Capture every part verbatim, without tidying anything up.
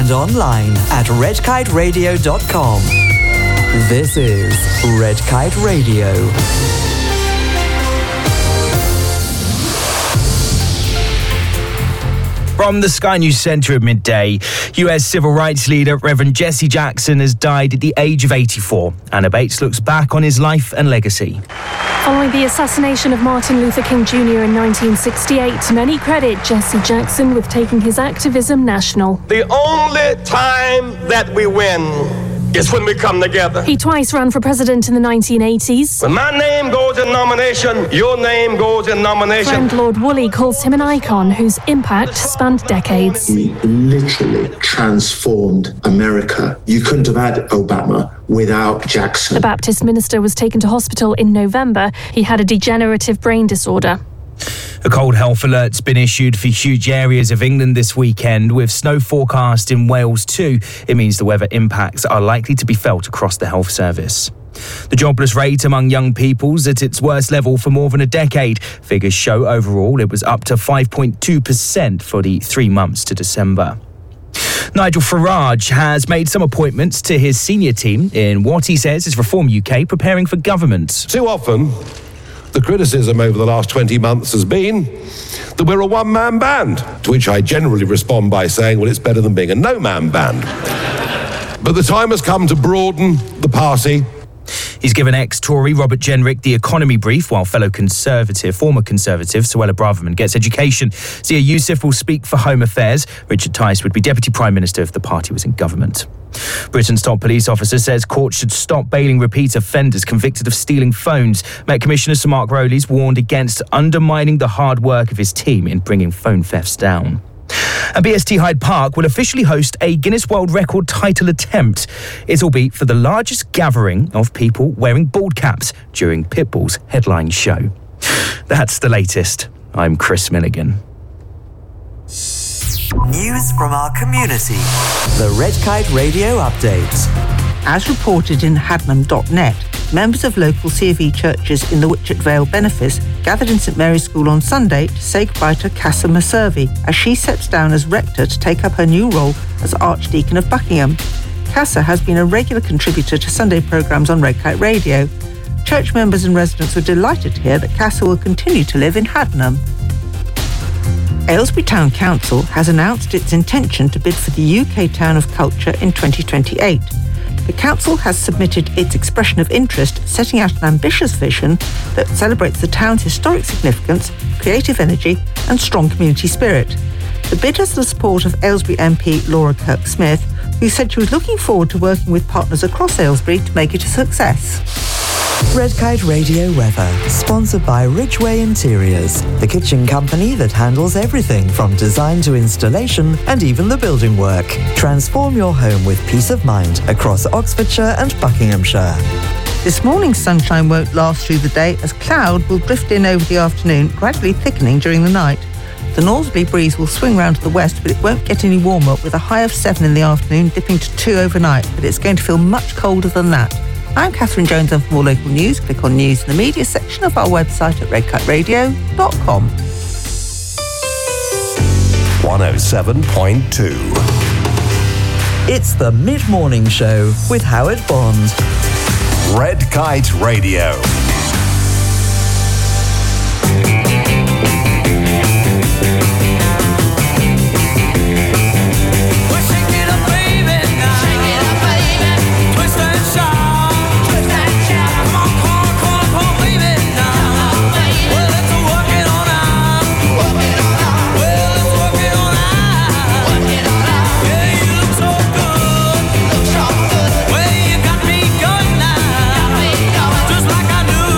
and online at red kite radio dot com. This is Red Kite Radio. From the Sky News Centre at midday, U S civil rights leader Reverend Jesse Jackson has died at the age of eighty-four. Anna Bates looks back on his life and legacy. Following the assassination of Martin Luther King Junior in nineteen sixty-eight, many credit Jesse Jackson with taking his activism national. The only time that we win is when we come together. He twice ran for president in the nineteen eighties. When my name goes in nomination, your name goes in nomination. Friend Lord Woolley calls him an icon whose impact spanned decades. He literally transformed America. You couldn't have had Obama without Jackson. The Baptist minister was taken to hospital in November. He had a degenerative brain disorder. A cold health alert's been issued for huge areas of England this weekend, with snow forecast in Wales too. It means the weather impacts are likely to be felt across the health service. The jobless rate among young people's at its worst level for more than a decade. Figures show overall it was up to five point two percent for the three months to December. Nigel Farage has made some appointments to his senior team in what he says is Reform U K preparing for government. Too often, the criticism over the last twenty months has been that we're a one-man band, to which I generally respond by saying, well, it's better than being a no-man band. But the time has come to broaden the party. He's given ex-Tory Robert Jenrick the economy brief, while fellow Conservative, former Conservative, Suella Braverman gets education. Zia Youssef will speak for Home Affairs. Richard Tice would be Deputy Prime Minister if the party was in government. Britain's top police officer says courts should stop bailing repeat offenders convicted of stealing phones. Met Commissioner Sir Mark Rowley's warned against undermining the hard work of his team in bringing phone thefts down. And B S T Hyde Park will officially host a Guinness World Record title attempt. It'll be for the largest gathering of people wearing bald caps during Pitbull's headline show. That's the latest. I'm Chris Milligan. News from our community. The Red Kite Radio Update. As reported in hadnam dot net, members of local C of E churches in the Witchet Vale benefice gathered in St Mary's School on Sunday to say goodbye to Casa Mercervi as she steps down as rector to take up her new role as Archdeacon of Buckingham. Casa has been a regular contributor to Sunday programmes on Red Kite Radio. Church members and residents were delighted to hear that Casa will continue to live in Hadnam. Aylesbury Town Council has announced its intention to bid for the U K Town of Culture in twenty twenty-eight. The council has submitted its expression of interest, setting out an ambitious vision that celebrates the town's historic significance, creative energy and strong community spirit. The bid has the support of Aylesbury M P Laura Kirk-Smith, who said she was looking forward to working with partners across Aylesbury to make it a success. Red Kite Radio weather, sponsored by Ridgeway Interiors, the kitchen company that handles everything from design to installation and even the building work. Transform your home with peace of mind across Oxfordshire and Buckinghamshire. This morning's sunshine won't last through the day as cloud will drift in over the afternoon, gradually thickening during the night. The northerly breeze will swing round to the west, but it won't get any warmer, with a high of seven in the afternoon, dipping to two overnight, but it's going to feel much colder than that. I'm Catherine Jones, and for more local news, click on News in the Media section of our website at red kite radio dot com. one oh seven point two. It's the Mid-Morning Show with Howard Bond. Red Kite Radio. Just like I knew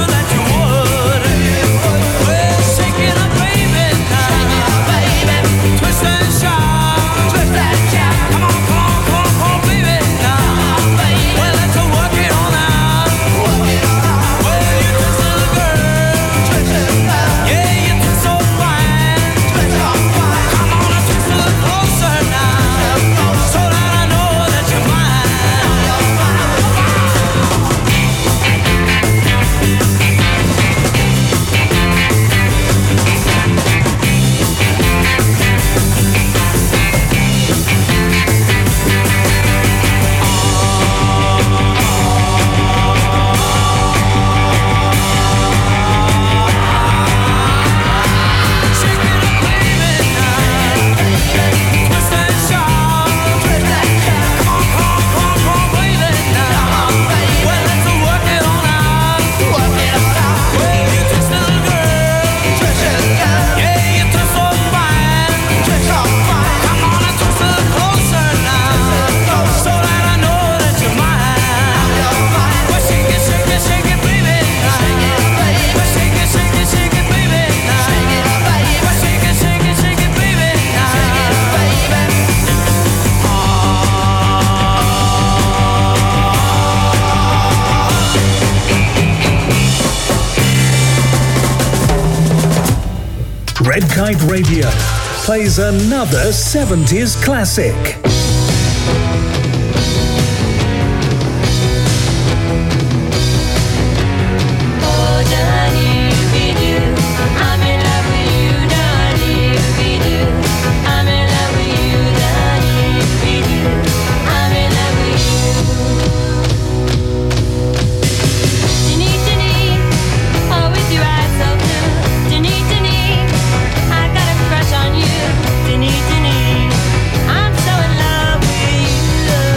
Kite Radio plays another seventies classic. I'm so in love with you.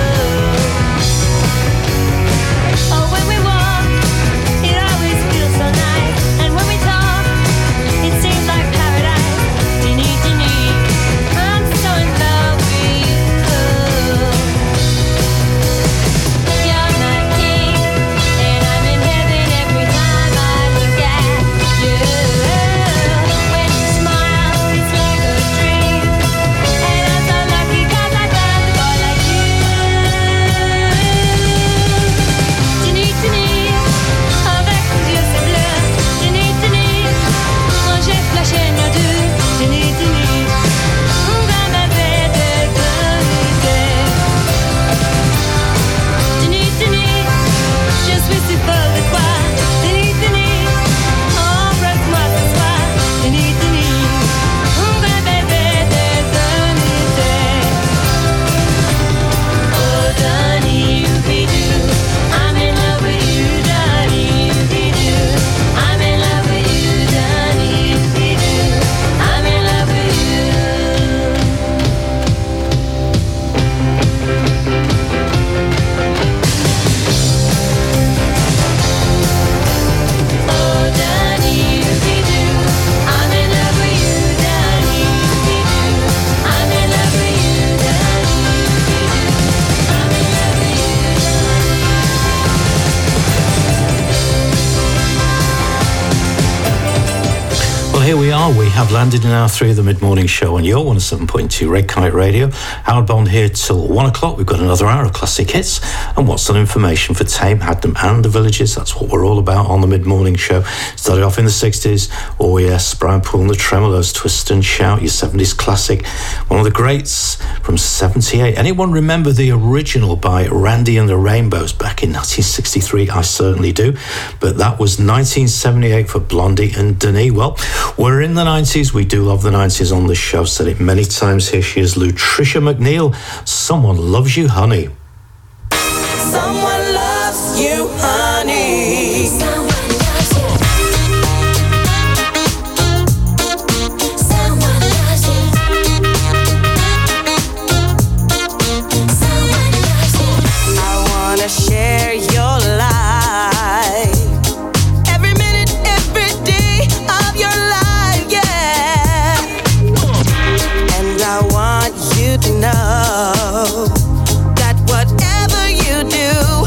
Well, here we are. We have landed in hour three of the mid-morning show on your one oh seven point two Red Kite Radio. Howard Bond here till one o'clock. We've got another hour of classic hits and what's on information for Tame, Hadnam and the villages. That's what we're all about on the mid-morning show. Started off in the sixties. Oh yes, Brian Poole and the Tremolos, Twist and Shout, your seventies classic. One of the greats from seventy-eight. Anyone remember the original by Randy and the Rainbows back in nineteen sixty-three? I certainly do. But that was nineteen seventy-eight for Blondie and Denis. Well, we're in the nineties. We do love the nineties on this show. I've said it many times. Here she is, Lutricia McNeil. Someone Loves You, Honey. Someone loves you, honey. Someone loves you. Someone loves you. Someone loves you. I wanna share your life. Every minute, every day of your life, yeah. And I want you to know that whatever you do,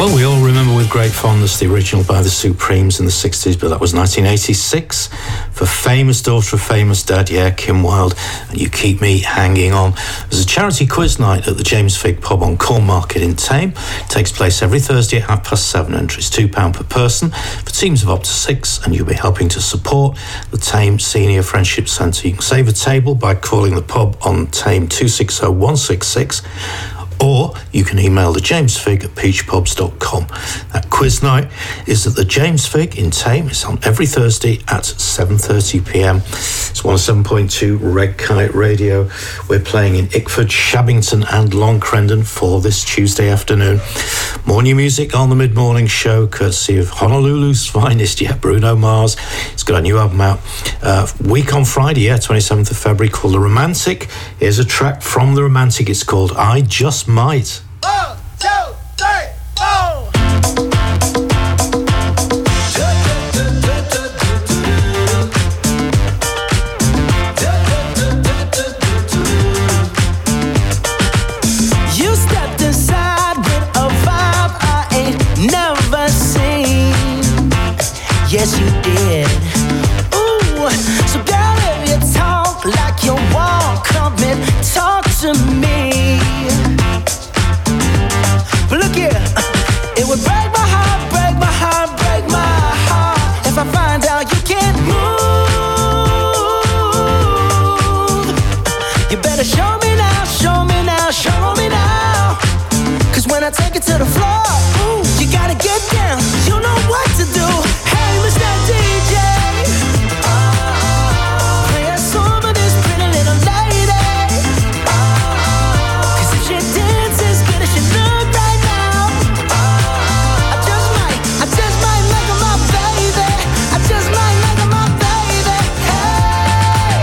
Well, we all remember with great fondness the original by the Supremes in the sixties, but that was nineteen eighty-six for famous daughter of famous dad, yeah, Kim Wilde, and You Keep Me Hanging On. There's a charity quiz night at the James Figg Pub on Cornmarket in Thame. It takes place every Thursday at half past seven. Entry is two pounds per person for teams of up to six, and you'll be helping to support the Thame Senior Friendship Centre. You can save a table by calling the pub on Thame two six zero one six six, or you can email the James Figg at peach pubs dot com. That quiz night is at the James Figg in Thame. It's on every Thursday at seven thirty p m. It's one oh seven point two Red Kite Radio. We're playing in Ickford, Shabbington and Long Crendon for this Tuesday afternoon. More new music on the mid-morning show, courtesy of Honolulu's finest, yeah, Bruno Mars. He's got a new album out uh, week on Friday, yeah, twenty-seventh of February, called The Romantic. Here's a track from The Romantic. It's called I Just Might. One, two, three, four. You stepped inside with a vibe I ain't never seen. Yes, you did. Ooh, so girl, if you talk like you walk, come and talk to me. But look here, it would break my heart, break my heart, break my heart if I find out you can't move. You better show me now, show me now, show me now. Cause when I take it to the floor, ooh, you gotta get down, you know what to do. Hey, Mister D J, play a song for this pretty little lady. Cause if she dances good as she look right now, I just might, I just might make her my baby. I just might make her my baby. Hey,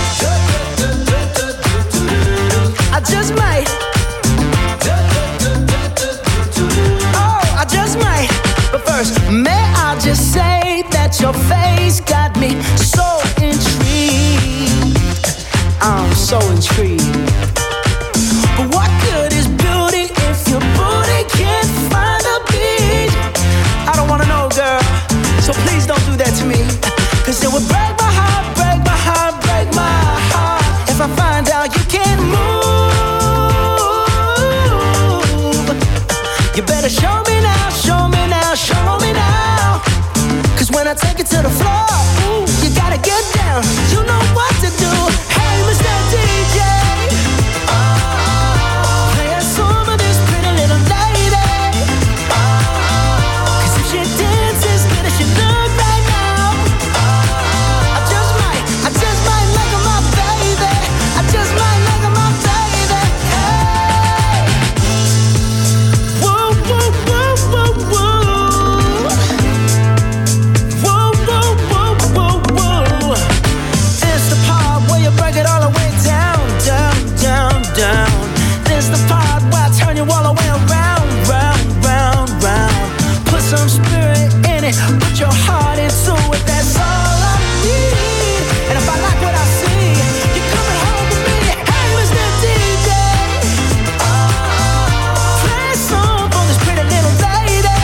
I just might. Oh, I just might. But first, may I just say that your face got me so intrigued. I'm so intrigued. But what good is beauty if your booty can't find a beat? I don't wanna know, girl, so please don't do that to me. Cause it would break my heart, break my heart, break my heart if I find out you can't move. You better show me now, show me now, show me now. Cause when I take it to the floor, ooh, you gotta get down, you know what to do. Hey, Mister D J, play a song for this pretty little lady. Cause if she dances good as she look right now, I just might, I just might make her my baby. I just might make her my baby. Hey, whoa, whoa, whoa, whoa, whoa. Whoa, whoa, whoa, whoa, whoa. This the part where you break it all the way down, down, down, down. This the part where I turn you all the way around, round, round, round. Put some spirit in it, put your heart into it, that's all I need. And if I like what I see, you're coming home with me. Hey, Mister D J, play a song for this pretty little lady.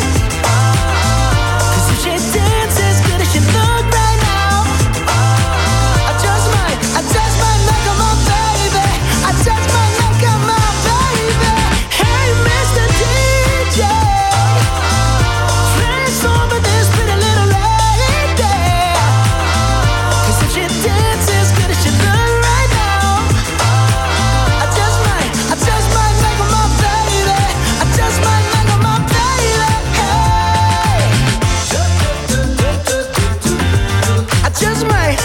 Cause if she dances good as she look right now, I just might, I just might make her my baby. I just might make her my baby. Hey, Mister D J, play a song for this pretty little lady. Cause if she dances good as she look right now, I just might, I just might make her my baby. I just might make her my baby. Hey, I just might.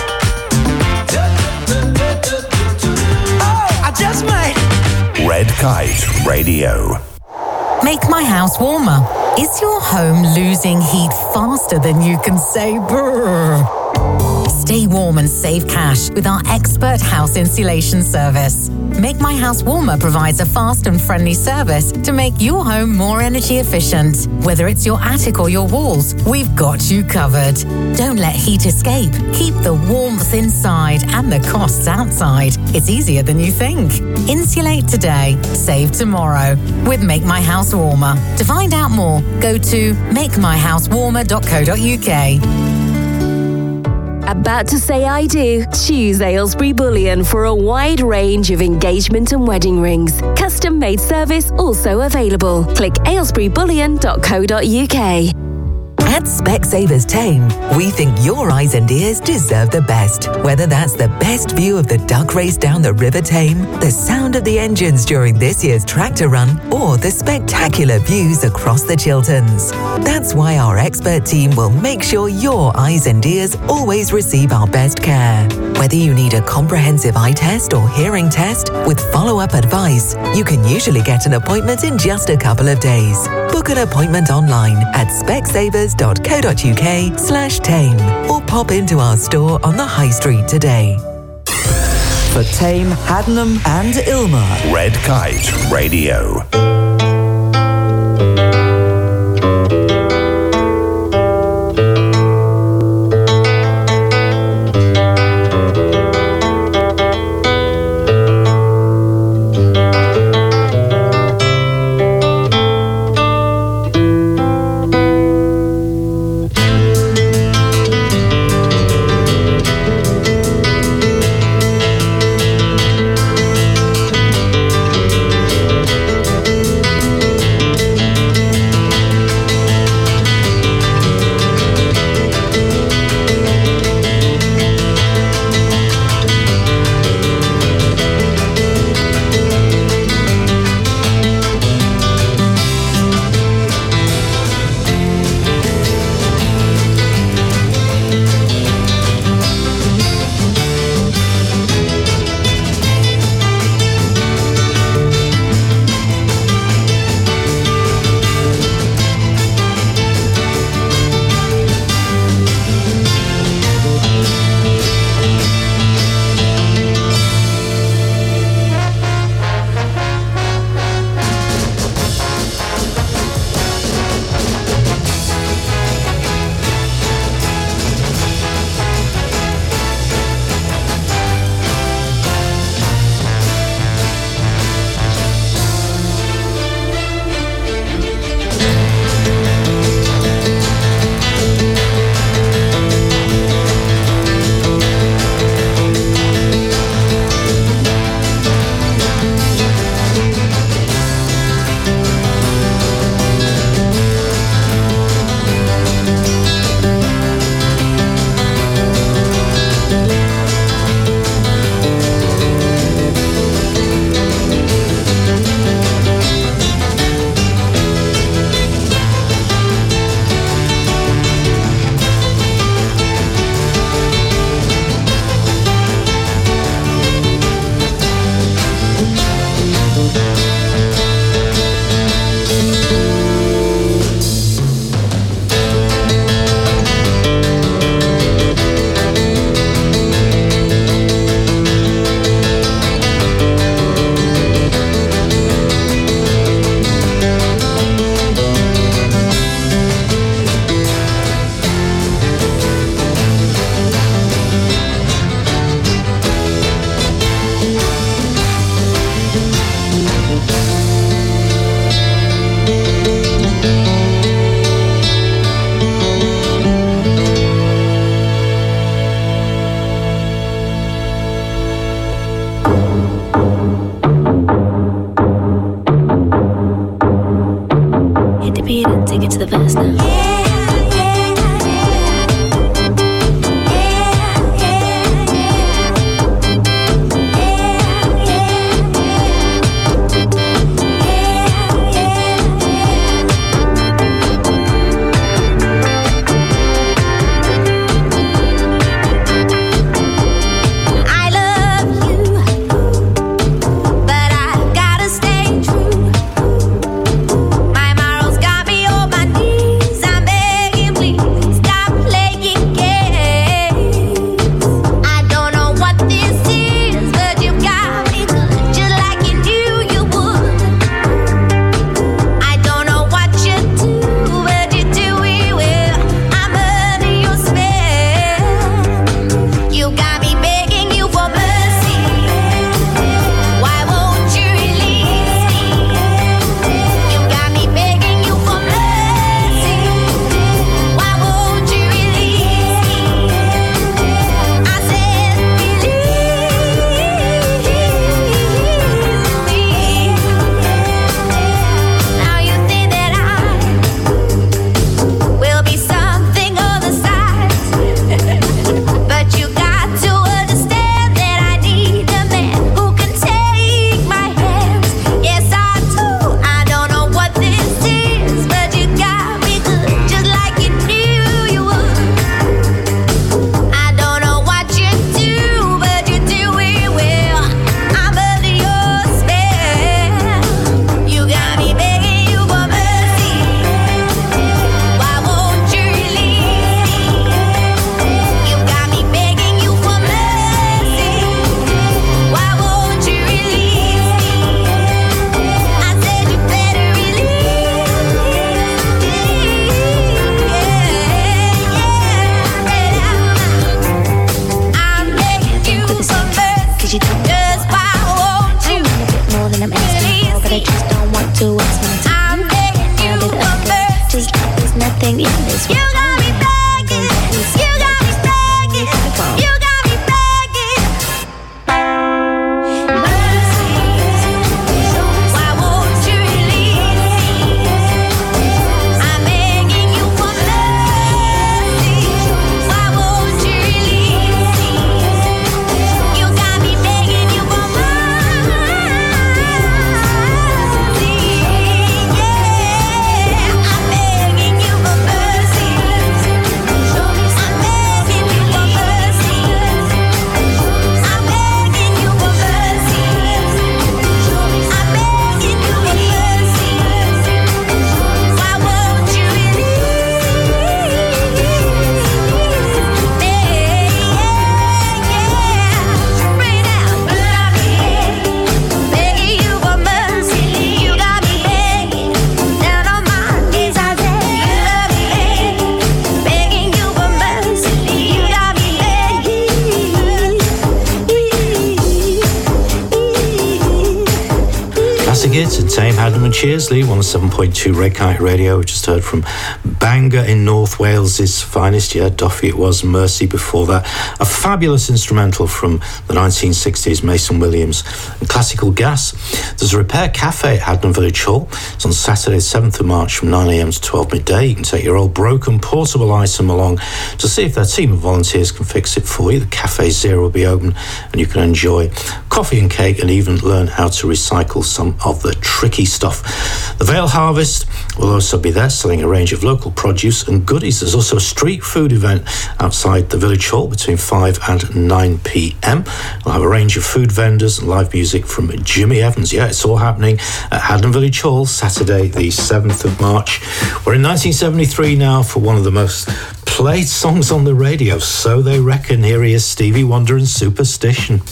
Oh, I just might. Red Kite Radio. Make my house warmer. Is your home losing heat faster than you can say brrr? Stay warm warm and save cash with our expert house insulation service. Make My House Warmer provides a fast and friendly service to make your home more energy efficient. Whether it's your attic or your walls, we've got you covered. Don't let heat escape. Keep the warmth inside and the costs outside. It's easier than you think. Insulate today, save tomorrow with Make My House Warmer. To find out more, go to make my house warmer dot co dot uk. About to say I do? Choose Aylesbury Bullion for a wide range of engagement and wedding rings. Custom-made service also available. Click aylesbury bullion dot co dot uk. At Specsavers Tame, we think your eyes and ears deserve the best. Whether that's the best view of the duck race down the River Tame, the sound of the engines during this year's tractor run, or the spectacular views across the Chilterns. That's why our expert team will make sure your eyes and ears always receive our best care. Whether you need a comprehensive eye test or hearing test with follow-up advice, you can usually get an appointment in just a couple of days. Book an appointment online at specsavers dot co dot uk slash tame or pop into our store on the High Street today. For Tame, Haddenham and Ilmer, Red Kite Radio. My morals got me on my knees. Classic Hits and Tame Hadnam and Cheersley, one oh seven point two Red Kite Radio. We just heard from Bangor in North Wales' finest. Yeah, Duffy it was, Mercy before that. A fabulous instrumental from the nineteen sixties, Mason Williams. And Classical Gas. There's a repair cafe at Hadnam Village Hall. It's on Saturday, the seventh of March from nine a m to twelve midday. You can take your old broken portable item along to see if their team of volunteers can fix it for you. The Cafe Zero will be open and you can enjoy coffee and cake and even learn how to recycle some of the tricky stuff. The Vale Harvest will also be there, selling a range of local produce and goodies. There's also a street food event outside the Village Hall between five and nine p m. We'll have a range of food vendors and live music from Jimmy Evans. Yeah, it's all happening at Hadnam Village Hall, Saturday the seventh of March. We're in nineteen seventy-three now for one of the most played songs on the radio, so they reckon. Here he is, Stevie Wonder and Superstition.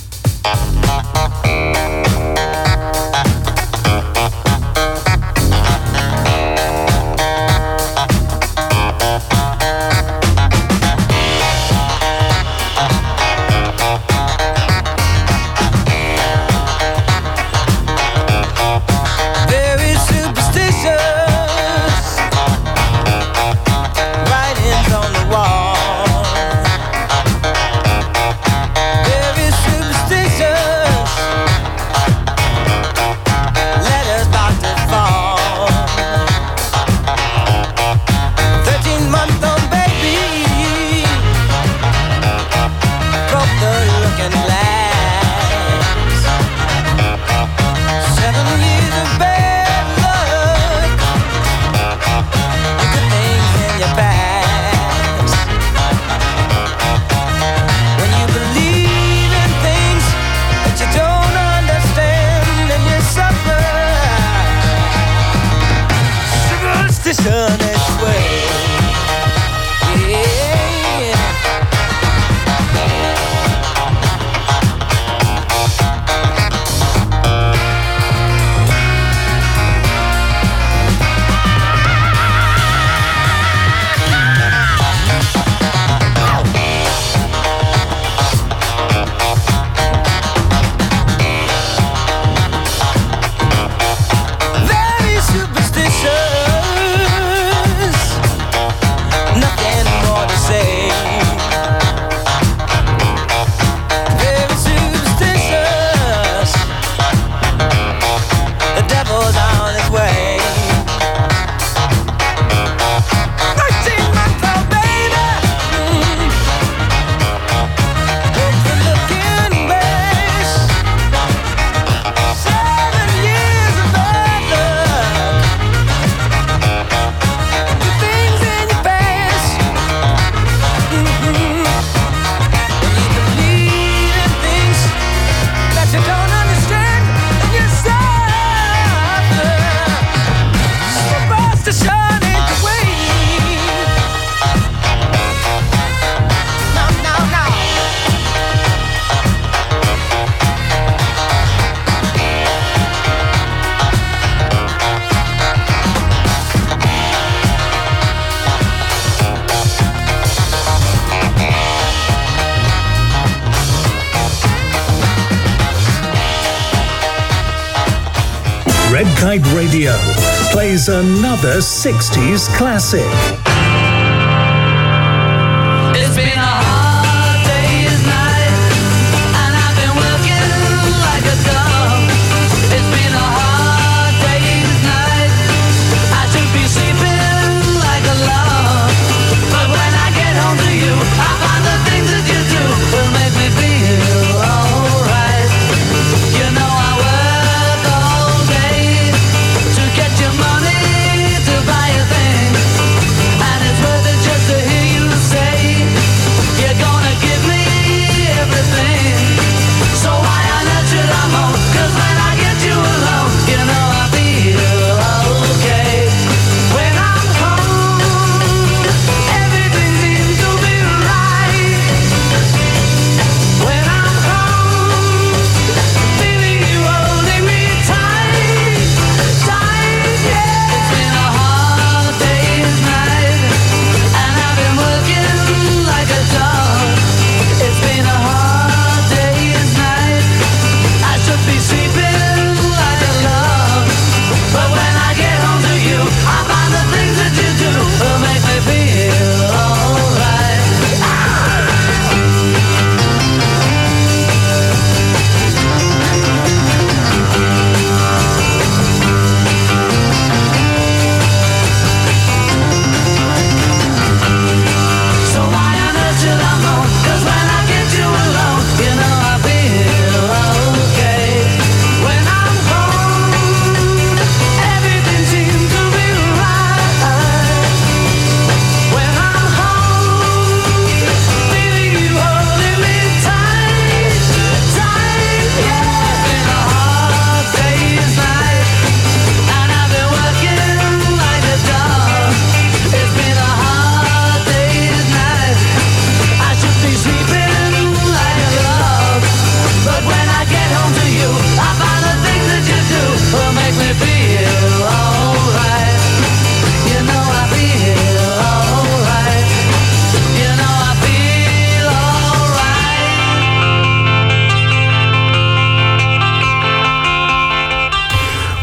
Red Kite Radio plays another sixties classic. It's been a hard day's night, and I've been working like a dog. It's been a hard day's night, I should be sleeping like a log. But when I get home to you, I find the things that you do will make me feel alright. You know I work all day to get your money to buy a thing, and it's worth it just to hear you say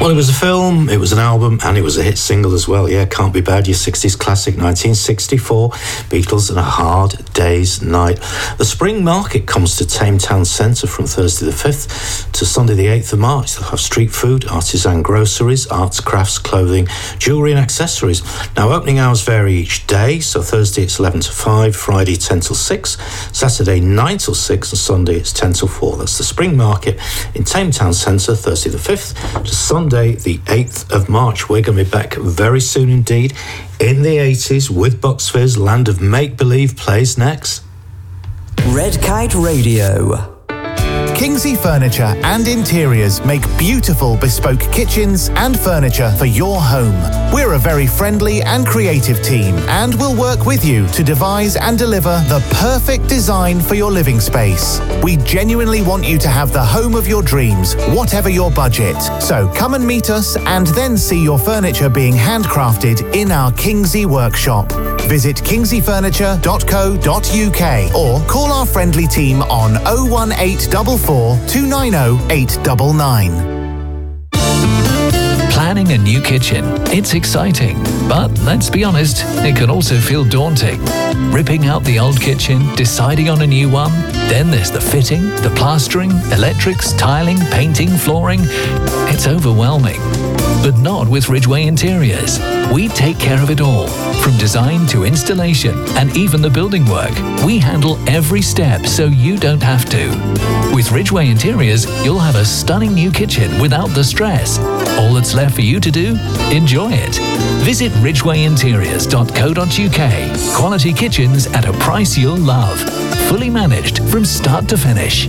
Well, it was a film, it was an album, and it was a hit single as well. Yeah, Can't Be Bad, your sixties classic, nineteen sixty-four, Beatles and A Hard Day's Night. The Spring Market comes to Tame Town Centre from Thursday the fifth to Sunday the eighth of March. They'll have street food, artisan groceries, arts, crafts, clothing, jewellery and accessories. Now, opening hours vary each day, so Thursday it's eleven to five, Friday ten till six, Saturday nine till six, and Sunday it's ten till four. That's the Spring Market in Tame Town Centre, Thursday the fifth to Sunday the eighth of March. We're going to be back very soon indeed in the eighties with Bucks Fizz. Land of Make Believe plays next. Red Kite Radio. Kingsley Furniture and Interiors make beautiful bespoke kitchens and furniture for your home. We're a very friendly and creative team and will work with you to devise and deliver the perfect design for your living space. We genuinely want you to have the home of your dreams, whatever your budget. So come and meet us and then see your furniture being handcrafted in our Kingsley workshop. Visit kingsley furniture dot co dot uk or call our friendly team on oh one eight four four, two nine oh, eight nine nine. Planning a new kitchen. It's exciting, but let's be honest, it can also feel daunting. Ripping out the old kitchen, deciding on a new one, then there's the fitting, the plastering, electrics, tiling, painting, flooring. It's overwhelming. But not with Ridgeway Interiors. We take care of it all, from design to installation and even the building work. We handle every step so you don't have to. With Ridgeway Interiors, you'll have a stunning new kitchen without the stress. All that's left for you to do? Enjoy it. Visit ridgeway interiors dot co dot uk. Quality kitchens at a price you'll love. Fully managed from start to finish.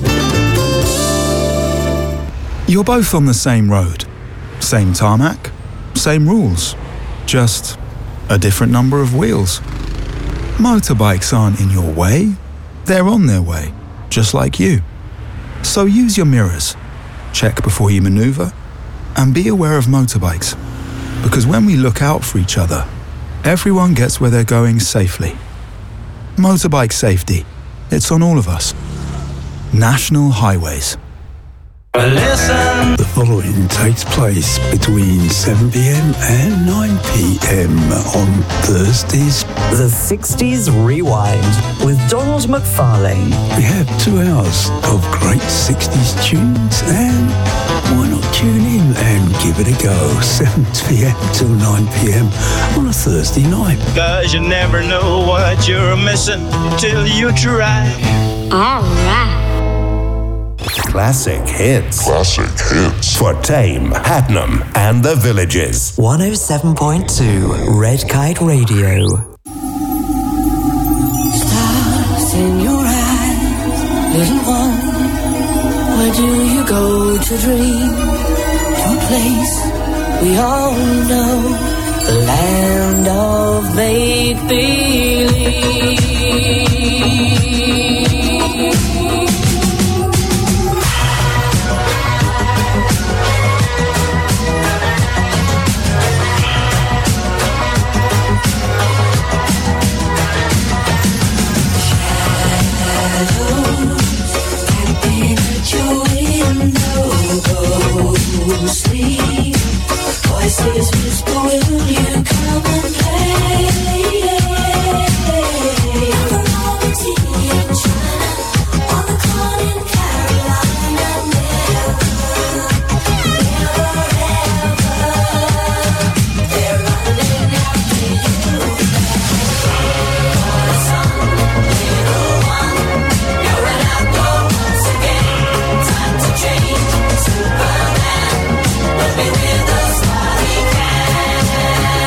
You're both on the same road. Same tarmac, same rules, just a different number of wheels. Motorbikes aren't in your way, they're on their way, just like you. So use your mirrors, check before you maneuver, and be aware of motorbikes. Because when we look out for each other, everyone gets where they're going safely. Motorbike safety, it's on all of us. National Highways. Listen. The following takes place between seven p.m. and nine p.m. on Thursdays. The sixties Rewind with Donald McFarlane. We have two hours of great sixties tunes, and why not tune in and give it a go? seven p.m. till nine p.m. on a Thursday night. Cause you never know what you're missing till you try. All right. Classic hits. Classic hits. For Tame, Hatnam, and the Villages. one oh seven point two Red Kite Radio. Stars in your eyes, little one. Where do you go to dream? To a place we all know, the land of make-believe. Sleep. Voices whisper, will you come and play? On the Normandy in China, on the corn in Carolina, never, never ever, they're running after you. For the sun, little one, you're an outlaw once again. Time to change, Superman. Be with us while he can.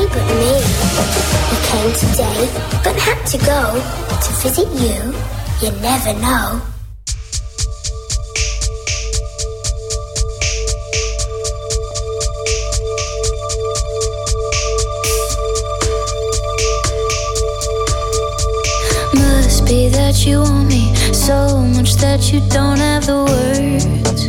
anybody but me. He came today, but had to go to visit you. You never know. Must be that you want me so much that you don't have the words.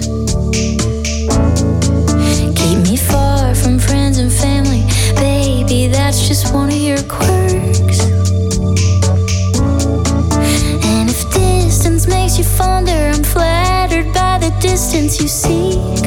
Keep me far from friends and family, baby, that's just one of your quirks. And if distance makes you fonder, I'm flattered by the distance you seek.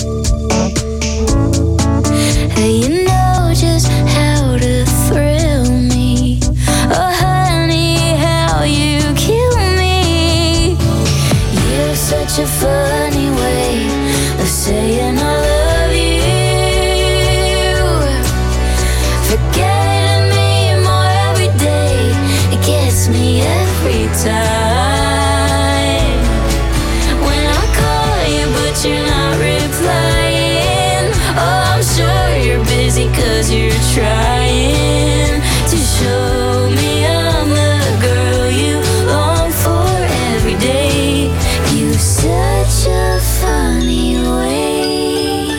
You know just how to thrill me. Oh, honey, how you kill me. You have such a funny way of saying I love you. Forgetting me more every day. It gets me every time. When I call you but you're not replying. Oh, I'm sure you're busy cause you're trying to show me I'm the girl you long for every day. You've such a funny way.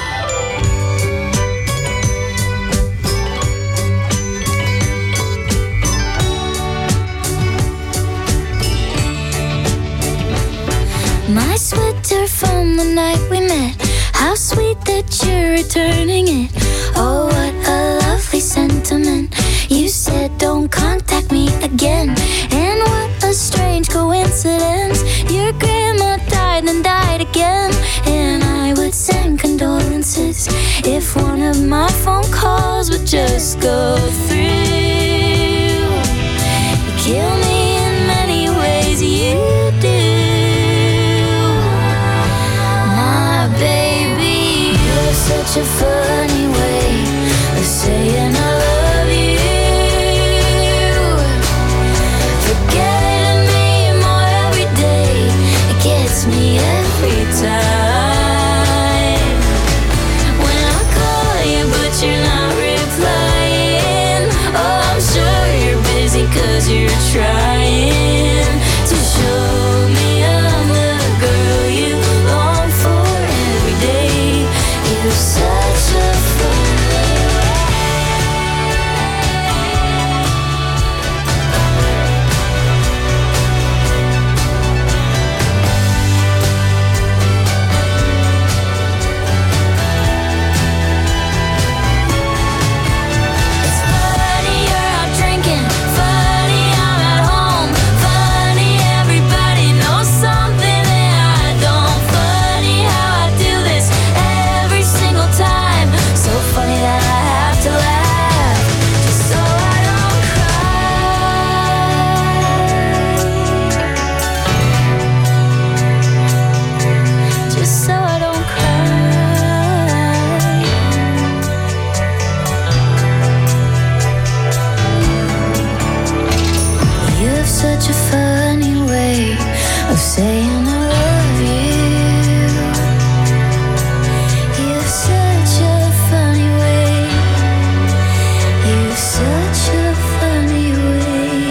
My sweater from the night we met, how sweet that you're returning it. Oh, what a lovely sentiment. You said don't contact me again. And what a strange coincidence. Your grandma died and died again. And I would send condolences if one of my phone calls would just go through. You kill me in many ways, you do. My baby, you're such a funny way of saying I love you. Forgetting me more every day. It gets me every time. When I call you but you're not replying. Oh, I'm sure you're busy cause you're trying to show me I'm the girl you long for every day. You're such a funny It's funny you're out drinking, funny I'm at home, funny everybody knows something that I don't, funny how I do this every single time, so funny that I have to laugh just so I don't cry, just so I don't cry. You have such a funny way of saying I love you. You have such a funny way. You have such a funny way.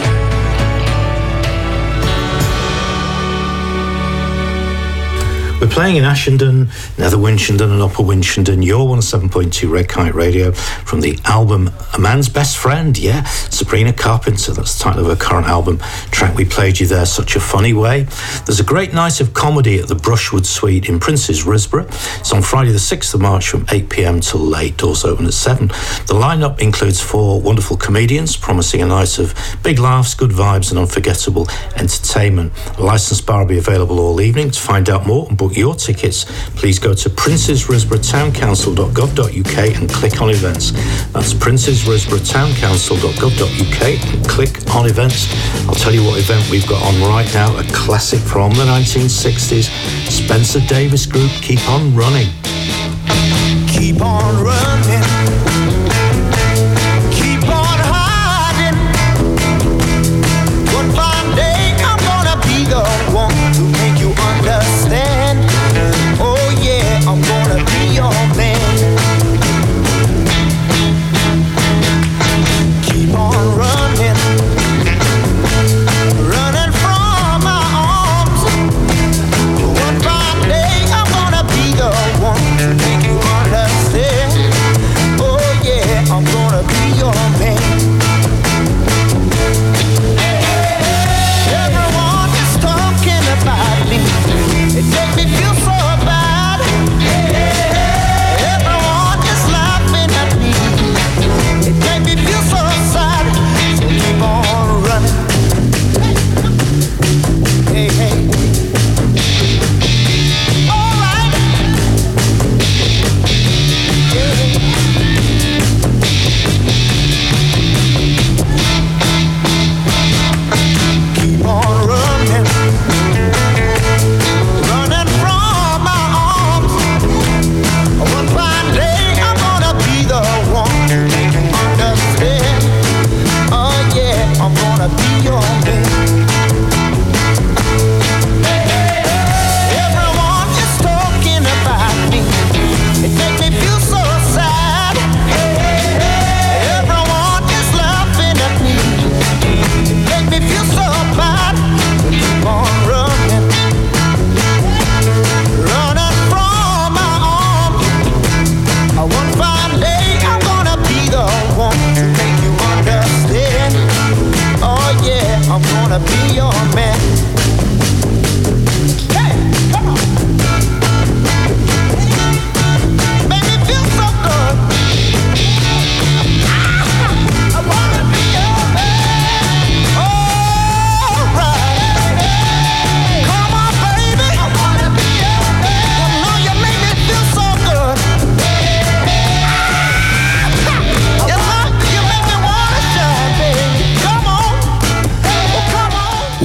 We're playing in Ashenden, Nether Winchenden and Upper Winchenden. Your one oh seven point two Red Kite Radio from the album A Man's Best Friend. Yeah, Sabrina Carpenter, that's the title of her current album. Track we played you there, Such a Funny Way. There's a great night of comedy at the Brushwood Suite in Prince's Risborough. It's on Friday the sixth of March from eight p.m. till late. Doors open at seven. The lineup includes four wonderful comedians promising a night of big laughs, good vibes and unforgettable entertainment. A licence bar will be available all evening. To find out more and book your tickets, please go to princes risborough town council dot gov dot uk and click on events. That's princes risborough town council dot gov dot uk and click on events. I'll tell you what event we've got on right now, a classic from the nineteen sixties, Spencer Davis Group, Keep On Running. Keep on running. Keep on hiding. One fine day I'm gonna be the one to make you understand. Oh yeah, I'm gonna be your man.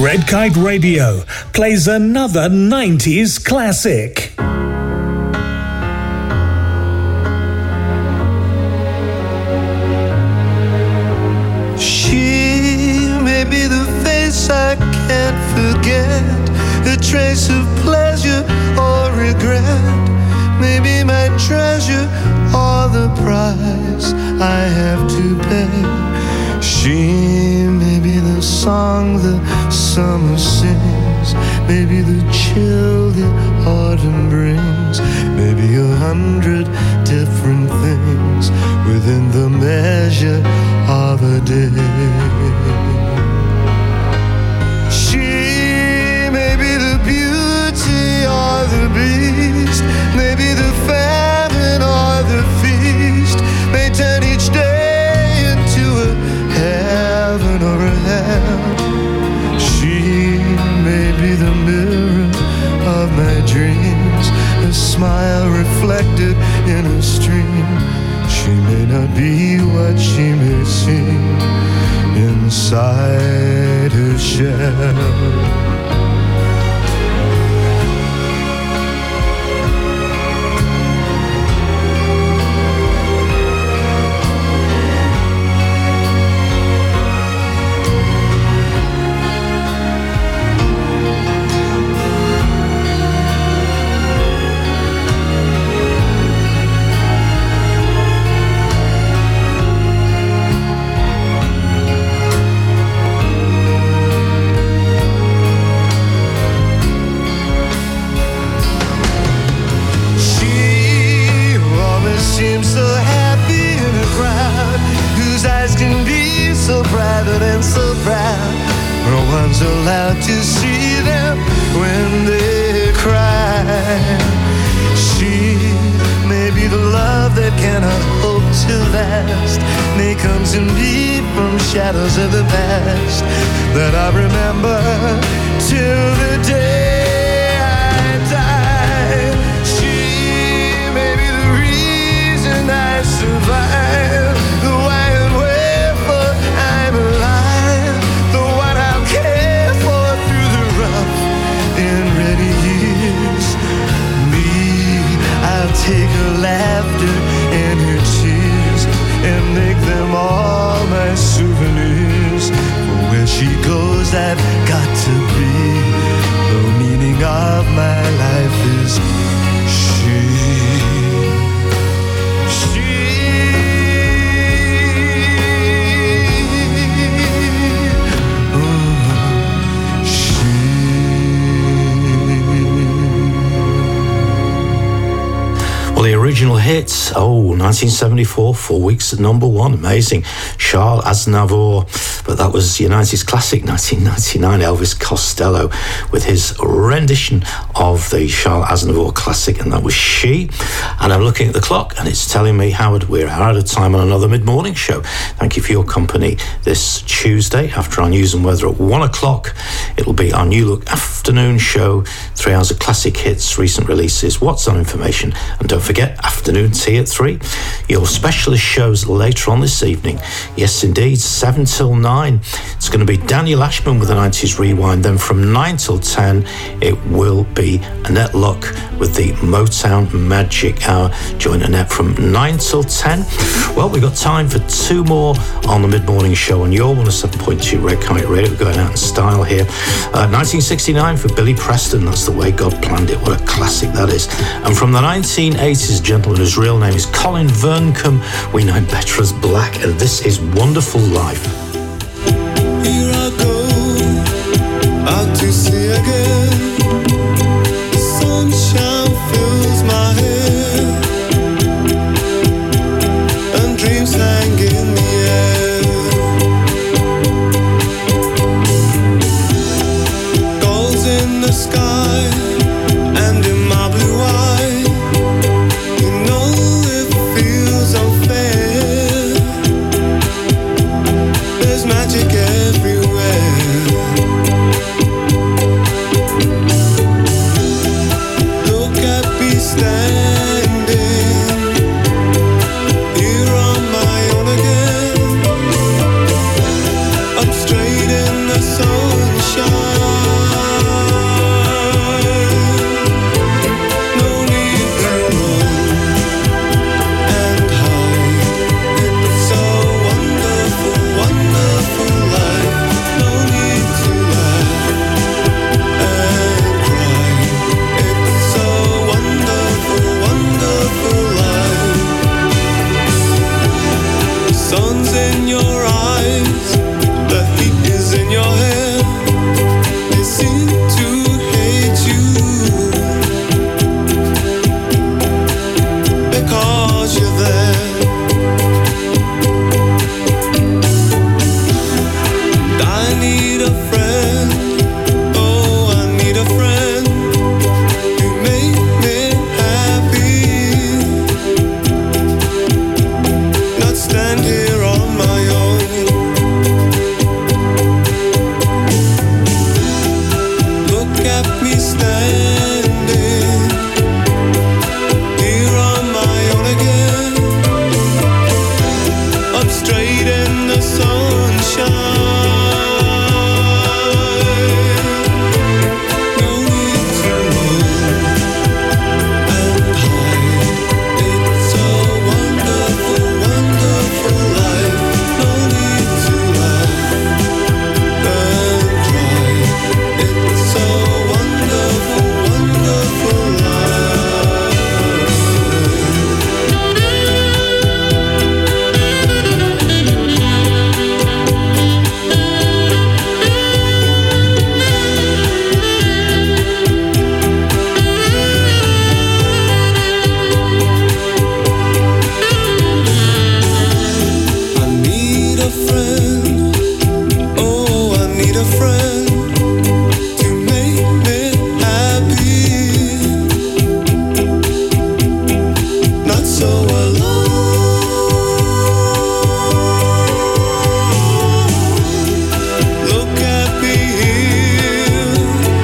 Red Kite Radio plays another nineties classic. She may be the face I can't forget, a trace of pleasure or regret, maybe my treasure or the price I have to pay. She may be the song the summer sings, maybe the chill the autumn brings, maybe a hundred different things within the measure of a day. She may be the beauty or the beast, maybe the famine or the feast, may turn each day into a heaven or a hell. She may be the mirror of my dreams, a smile reflected in a stream. She may not be what she may seem inside her shell. Allowed to see them when they cry. She may be the love that cannot hope to last, may come to me from shadows of the past that I remember till the day I die. She may be the reason I survive, the why and wherefore I'm alive, the one I'll care in ready years. Me, I'll take her laughter and her tears and make them all my souvenirs. For where she goes, I've got to be. The meaning of my life is she. Well, the original hits, oh, nineteen seventy-four, four weeks at number one, amazing. Charles Aznavour, but that was your nineties classic, nineteen ninety-nine, Elvis Costello, with his rendition of the Charles Aznavour classic, and that was She. And I'm looking at the clock, and it's telling me, Howard, we're out of time on another mid-morning show. Thank you for your company this Tuesday. After our news and weather at one o'clock, it'll be our New Look afternoon show, three hours of classic hits, recent releases, what's on information, and don't forget, afternoon tea at three. Your specialist shows later on this evening. Yes, indeed, seven till nine. It's going to be Daniel Ashman with the nineties Rewind. Then from nine till ten, it will be Annette Luck with the Motown Magic Hour. Join Annette from nine till ten. Well, we've got time for two more on the mid-morning show on your one oh seven point two Red Kite Radio. We're going out in style here. Uh, nineteen sixty-nine for Billy Preston. That's The Way God Planned It. What a classic that is. And from the nineteen eighties, a gentleman whose real name is Colin Verncombe, we know him better as Black, and this is Wonderful Life. Here I go, out to sea again. The sunshine fills my head, and dreams hang in the air. Gulls in the sky, and in my blue eye, you know it feels unfair. There's magic everywhere. Look at me is in your eyes, the heat is in your hair. They seem to hate you because you're there. And I need a friend, oh, I need a friend to make me happy, not stand here on my own. Look at me standing here on my own again, up straight in the sunshine. No need to run and hide. It's a wonderful, wonderful life. No need to laugh and cry. It's a wonderful, wonderful I need a friend, oh, I need a friend to make me happy, not so alone. Look at me here,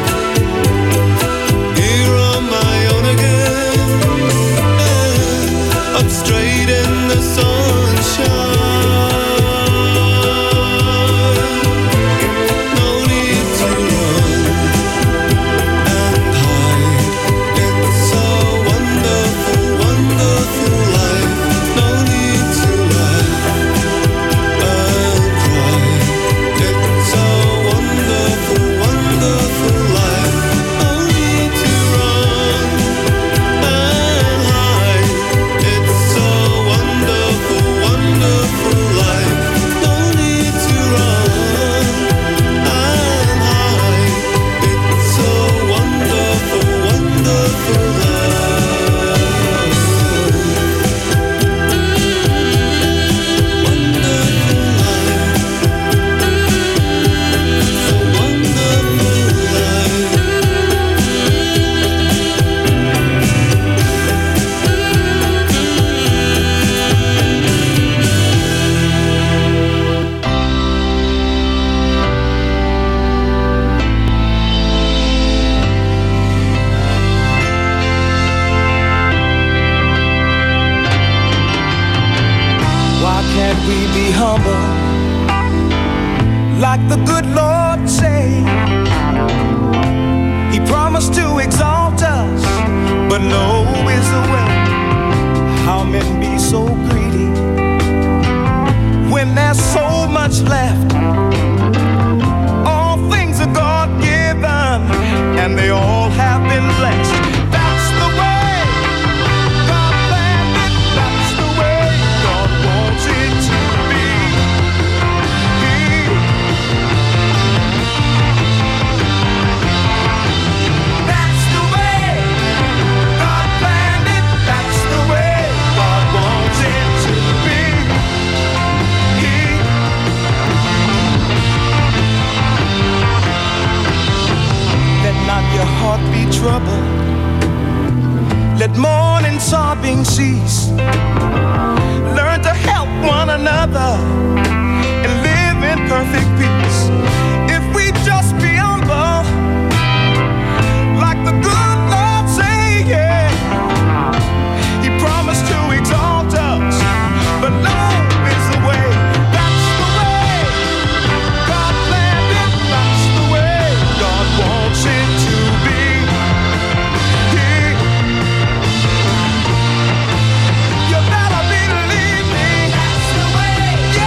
here on my own again, up straight in the sunshine. No need to run and hide. It's a wonderful, wonderful life. No need to laugh and cry. It's a wonderful, wonderful life. No need to run and hide. It's a wonderful, wonderful life. No need to run and hide. It's a wonderful, wonderful Why can't we be humble like the good Lord say? He promised to exalt us, but no is the way. How men be so greedy when there's so much left? All things are God given, and they all have been blessed. That's the way God planned it. That's the way God wants it to be. That's the way God planned it. That's the way God wants it to be. Let not your heart be troubled. Let mourning, sobbing cease. Learn to help one another and live in perfect peace. If we just be humble, like the good Lord say, yeah. He promised to exalt us, but love is the way. That's the way God planned it. That's the way God wants it to be. You better believe me. That's the way. Yeah.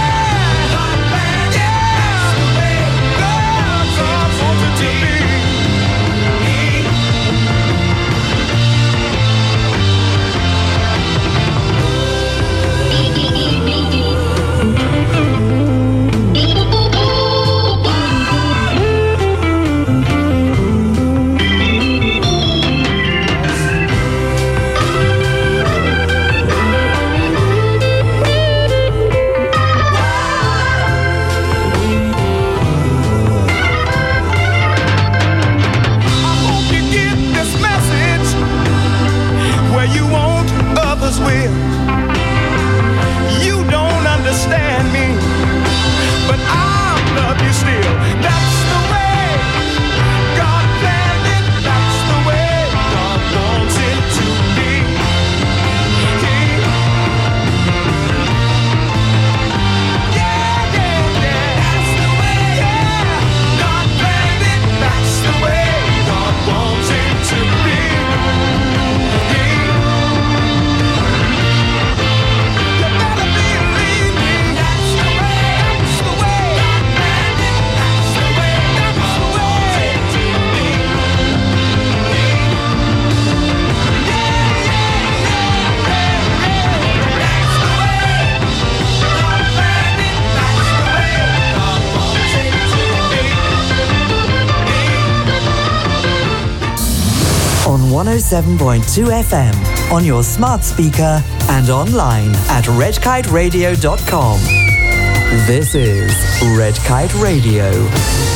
one oh seven point two F M on your smart speaker and online at red kite radio dot com. This is Red Kite Radio.